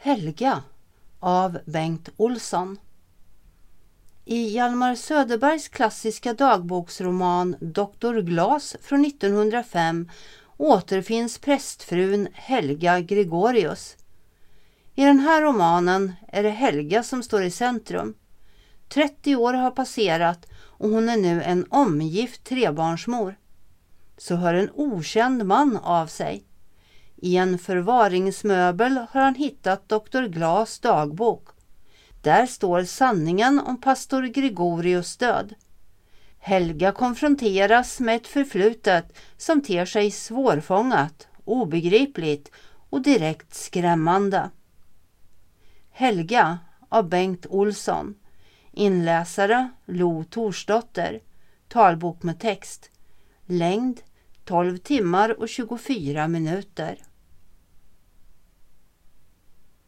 Helga av Bengt Olsson. I Hjalmar Söderbergs klassiska dagboksroman Dr. Glas från 1905 återfinns prästfrun Helga Gregorius. I den här romanen är det Helga som står i centrum. 30 år har passerat och hon är nu en omgift trebarnsmor. Så hör en okänd man av sig. I en förvaringsmöbel har han hittat Dr. Glas dagbok. Där står sanningen om pastor Gregorius död. Helga konfronteras med ett förflutet som ter sig svårfångat, obegripligt och direkt skrämmande. Helga av Bengt Olsson. Inläsare Lo Torsdotter. Talbok med text. Längd 12 timmar och 24 minuter.